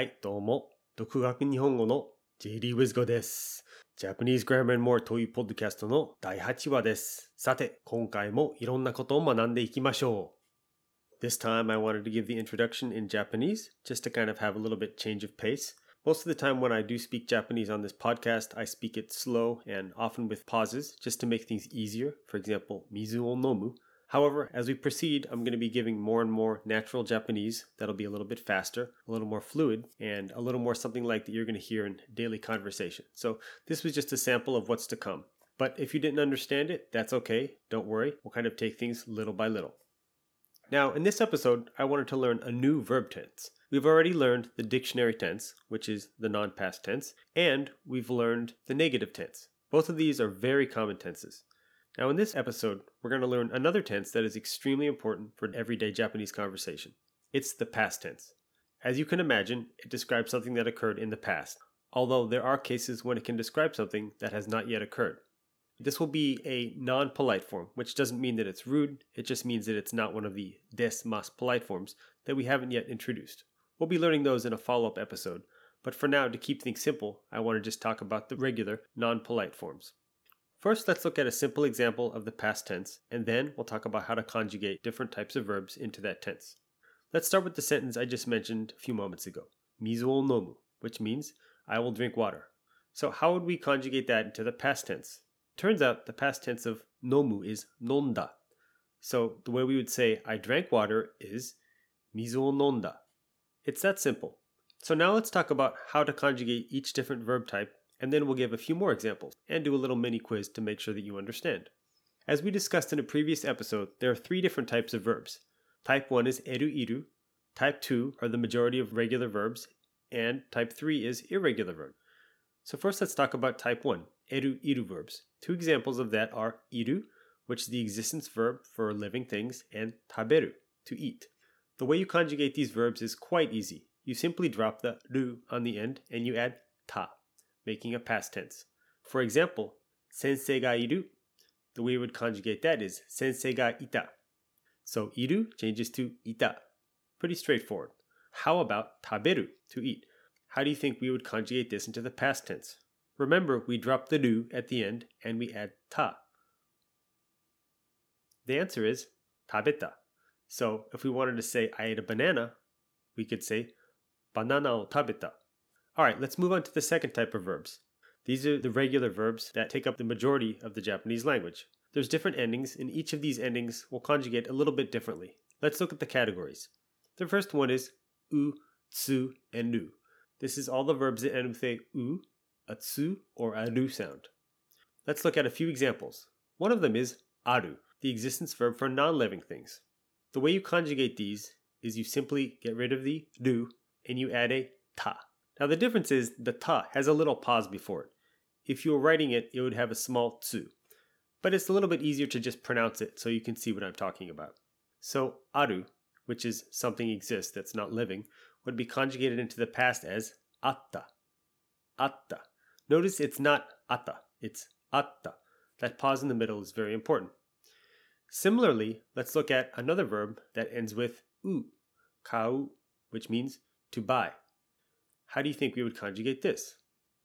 はいどうも独学日本語の J リー・ウィズゴです。Japanese Grammar and More というポッドキャストの第8話です。さて今回もいろんなことを学んでいきましょう。This time I wanted to give the introduction in Japanese just to kind of have a little bit change of pace. Most of the time when I do speak Japanese on this podcast, I speak it slow and often with pauses just to make things easier. For example, mizu o nomu. However, as we proceed, I'm going to be giving more and more natural Japanese that'll be a little bit faster, a little more fluid, and a little more something like that you're going to hear in daily conversation. So this was just a sample of what's to come. But if you didn't understand it, that's okay. Don't worry. We'll kind of take things little by little. Now, in this episode, I wanted to learn a new verb tense. We've already learned the dictionary tense, which is the non-past tense, and we've learned the negative tense. Both of these are very common tenses. Now, in this episode, we're going to learn another tense that is extremely important for everyday Japanese conversation. It's the past tense. As you can imagine, it describes something that occurred in the past, although there are cases when it can describe something that has not yet occurred. This will be a non-polite form, which doesn't mean that it's rude, it just means that it's not one of the des mas polite forms that we haven't yet introduced. We'll be learning those in a follow-up episode, but for now, to keep things simple, I want to just talk about the regular non-polite forms. First, let's look at a simple example of the past tense, and then we'll talk about how to conjugate different types of verbs into that tense. Let's start with the sentence I just mentioned a few moments ago, mizu o nomu, which means I will drink water. So how would we conjugate that into the past tense? Turns out the past tense of nomu is nonda. So the way we would say I drank water is mizu o nonda. It's that simple. So now let's talk about how to conjugate each different verb type, and then we'll give a few more examples and do a little mini quiz to make sure that you understand. As we discussed in a previous episode, there are 3 different types of verbs. Type 1 is eru iru, type 2 are the majority of regular verbs, and type 3 is irregular verbs. So first let's talk about type 1, eru iru verbs. 2 examples of that are iru, which is the existence verb for living things, and taberu, to eat. The way you conjugate these verbs is quite easy. You simply drop the ru on the end and you add ta, making a past tense. For example, sensei ga iru. The way we would conjugate that is sensei ga ita. So iru changes to ita. Pretty straightforward. How about taberu, to eat? How do you think we would conjugate this into the past tense? Remember, we drop the ru at the end and we add ta. The answer is tabeta. So if we wanted to say I ate a banana, we could say banana o tabeta. Alright, let's move on to the second type of verbs. These are the regular verbs that take up the majority of the Japanese language. There's different endings, and each of these endings will conjugate a little bit differently. Let's look at the categories. The first one is u, tsu, and nu. This is all the verbs that end with a u, a tsu, or a nu sound. Let's look at a few examples. One of them is aru, the existence verb for non-living things. The way you conjugate these is you simply get rid of the ru and you add a ta. Now the difference is the ta has a little pause before it. If you were writing it, it would have a small tsu. But it's a little bit easier to just pronounce it so you can see what I'm talking about. So aru, which is something exists that's not living, would be conjugated into the past as atta. Atta. Notice it's not atta, it's atta. That pause in the middle is very important. Similarly, let's look at another verb that ends with u, kau, which means to buy. How do you think we would conjugate this?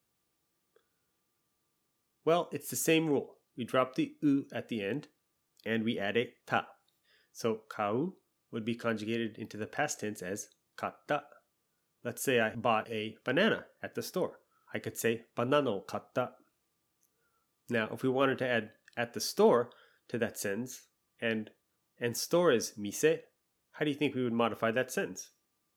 Well, it's the same rule. We drop the u at the end and we add a ta. So kau would be conjugated into the past tense as katta. Let's say I bought a banana at the store. I could say banana o katta. Now, if we wanted to add at the store to that sentence, and store is mise, how do you think we would modify that sentence?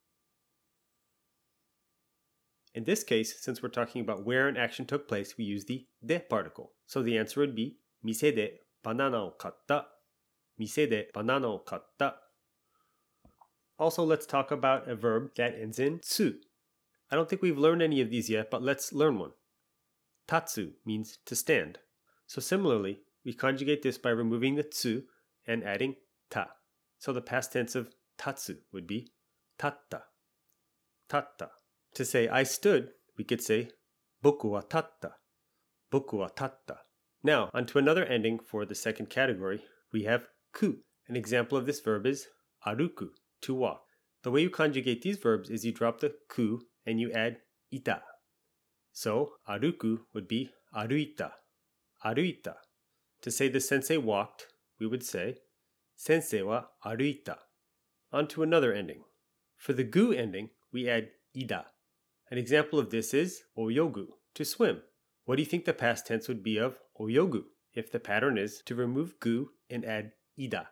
In this case, since we're talking about where an action took place, we use the de particle. So the answer would be mise de banana o katta. Mise de banana o katta. Also, let's talk about a verb that ends in tsu. I don't think we've learned any of these yet, but let's learn one. Tatsu means to stand. So similarly, we conjugate this by removing the tsu and adding ta. So the past tense of tatsu would be tatta. Tatta. To say I stood, we could say boku wa tatta. Boku wa tatta. Now, onto another ending for the second category, we have ku. An example of this verb is aruku, to walk. The way you conjugate these verbs is you drop the ku and you add ita. So, aruku would be aruita, aruita. To say the sensei walked, we would say, sensei wa aruita. On to another ending. For the gu ending, we add ida. An example of this is oyogu, to swim. What do you think the past tense would be of oyogu if the pattern is to remove gu and add ida?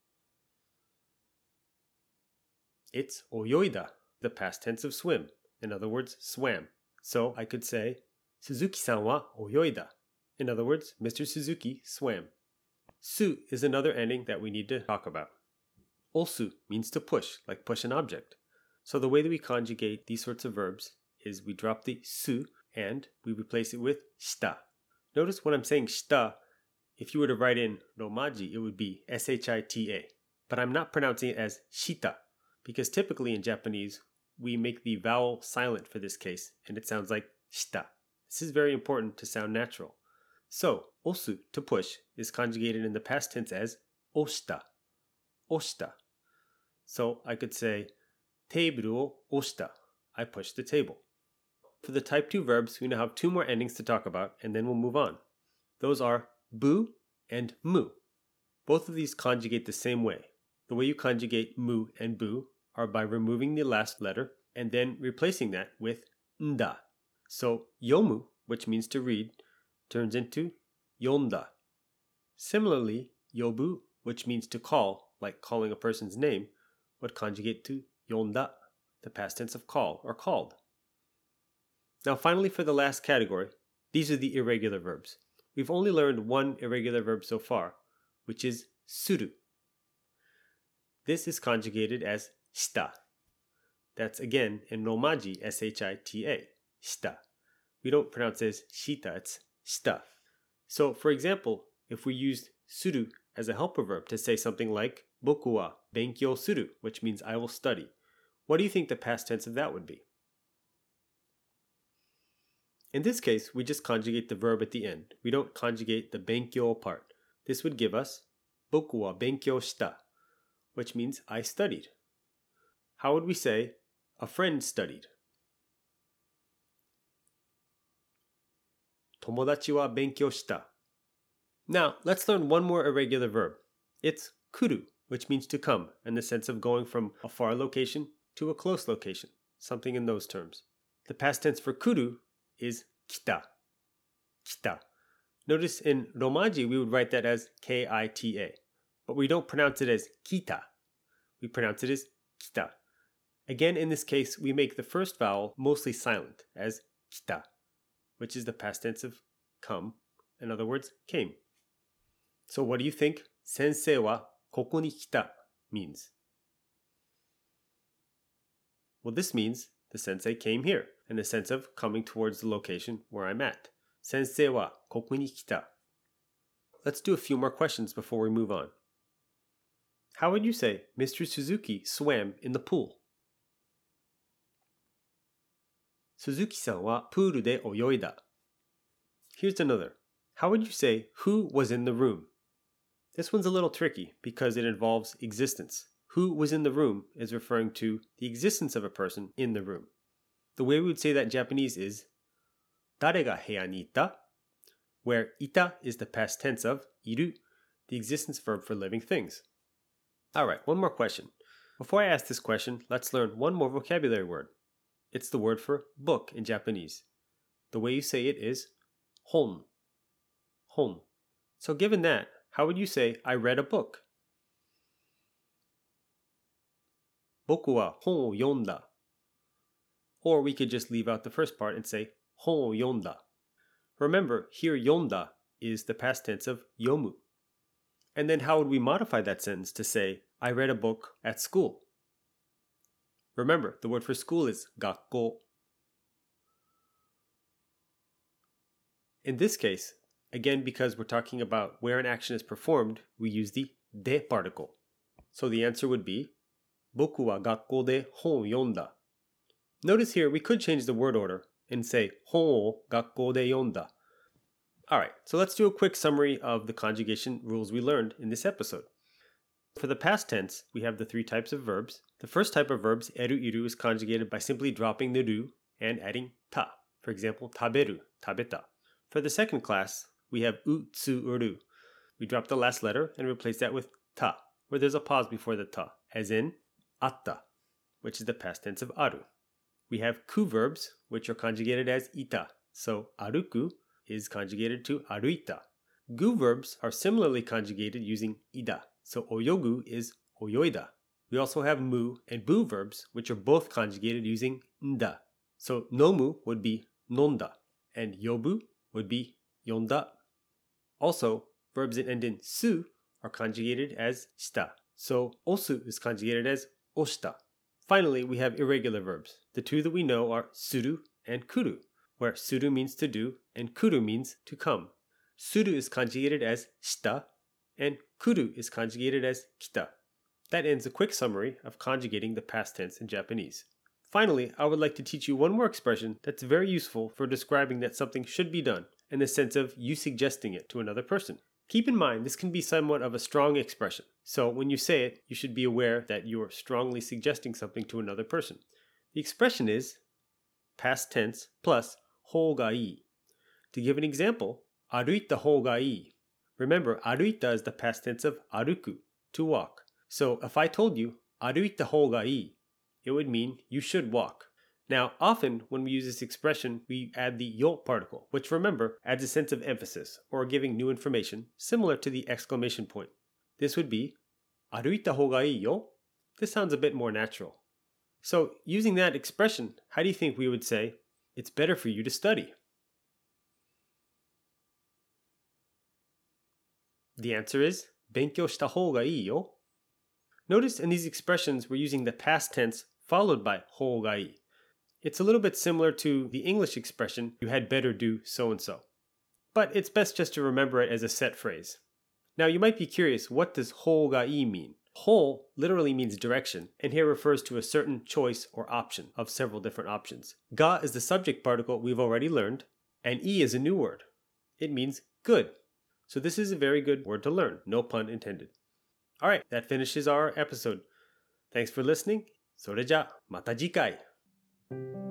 It's oyoida, the past tense of swim. In other words, swam. So I could say, Suzuki-san wa oyoida. In other words, Mr. Suzuki swam. Su is another ending that we need to talk about. Osu means to push, like push an object. So the way that we conjugate these sorts of verbs is we drop the su and we replace it with shita. Notice when I'm saying shita, if you were to write in romaji, it would be shita. But I'm not pronouncing it as shita, because typically in Japanese, we make the vowel silent for this case, and it sounds like shita. This is very important to sound natural. So, osu, to push, is conjugated in the past tense as oshita, oshita. So I could say, teiburu o oshita, I pushed the table. For the type 2 verbs, we now have 2 more endings to talk about, and then we'll move on. Those are bu and mu. Both of these conjugate the same way. The way you conjugate mu and bu are by removing the last letter and then replacing that with nda. So yomu, which means to read, turns into yonda. Similarly, yobu, which means to call, like calling a person's name, would conjugate to yonda, the past tense of call or called. Now finally, for the last category, these are the irregular verbs. We've only learned one irregular verb so far, which is suru. This is conjugated as shita. That's again in romaji, shita, shita. We don't pronounce it as shita, it's shita. So for example, if we used suru as a helper verb to say something like boku wa benkyou suru, which means I will study, what do you think the past tense of that would be? In this case, we just conjugate the verb at the end. We don't conjugate the benkyou part. This would give us boku wa benkyou shita, which means I studied. How would we say a friend studied? Tomodachi wa benkyou shita. Now, let's learn one more irregular verb. It's kuru, which means to come, in the sense of going from a far location to a close location, something in those terms. The past tense for kuru is kita. Kita. Notice in romaji we would write that as K-I-T-A, but we don't pronounce it as kita. We pronounce it as kita. Again, in this case, we make the first vowel mostly silent, as kita, which is the past tense of come, in other words, came. So what do you think sensei wa koko ni kita means? Well, this means the sensei came here, in the sense of coming towards the location where I'm at. Sensei wa koko ni kita. Let's do a few more questions before we move on. How would you say Mr. Suzuki swam in the pool? Suzuki-san wa pool de oyoida. Here's another. How would you say who was in the room? This one's a little tricky because it involves existence. Who was in the room is referring to the existence of a person in the room. The way we would say that in Japanese is dare ga heya ni ita, where ita is the past tense of iru, the existence verb for living things. Alright, one more question. Before I ask this question, let's learn one more vocabulary word. It's the word for book in Japanese. The way you say it is hon. Hon. So given that, how would you say I read a book? Boku wa hon o yonda. Or we could just leave out the first part and say hon o yonda. Remember, here yonda is the past tense of yomu. And then how would we modify that sentence to say I read a book at school? Remember, the word for school is gakko. In this case, again because we're talking about where an action is performed, we use the de particle. So the answer would be boku wa gakko de hon yonda. Notice here we could change the word order and say hon o gakko de yonda. Alright, so let's do a quick summary of the conjugation rules we learned in this episode. For the past tense, we have the 3 types of verbs. The first type of verbs, eru iru, is conjugated by simply dropping the ru and adding ta. For example, 食べる, 食べた. For the second class, we have うつる. We drop the last letter and replace that with ta, where there's a pause before the ta, as in あった, which is the past tense of ある. We have ku verbs, which are conjugated as ita. So 歩く is conjugated to 歩いた. Gu verbs are similarly conjugated using ida. So 泳ぐ is 泳いだ. We also have mu and bu verbs, which are both conjugated using nda. So nomu would be nonda, and yobu would be yonda. Also, verbs that end in su are conjugated as shita. So osu is conjugated as oshita. Finally, we have irregular verbs. The two that we know are suru and kuru, where suru means to do and kuru means to come. Suru is conjugated as shita, and kuru is conjugated as kita. That ends a quick summary of conjugating the past tense in Japanese. Finally, I would like to teach you one more expression that's very useful for describing that something should be done, in the sense of you suggesting it to another person. Keep in mind, this can be somewhat of a strong expression, so when you say it, you should be aware that you are strongly suggesting something to another person. The expression is past tense plus 方がいい. To give an example, 歩いた方がいい. Remember, 歩いた is the past tense of 歩く, to walk. So if I told you 歩いた方がいい, it would mean you should walk. Now, often when we use this expression, we add the yo particle, which remember adds a sense of emphasis or giving new information, similar to the exclamation point. This would be 歩いた方がいいよ. This sounds a bit more natural. So, using that expression, how do you think we would say, it's better for you to study? The answer is 勉強した方がいいよ. Notice in these expressions we're using the past tense followed by 方がいい. It's a little bit similar to the English expression, you had better do so-and-so. But it's best just to remember it as a set phrase. Now you might be curious, what does 方がいい mean? 方 literally means direction, and here refers to a certain choice or option of several different options. Ga is the subject particle we've already learned, and I is a new word. It means good. So this is a very good word to learn, no pun intended. Alright, that finishes our episode. Thanks for listening. それじゃ、また次回。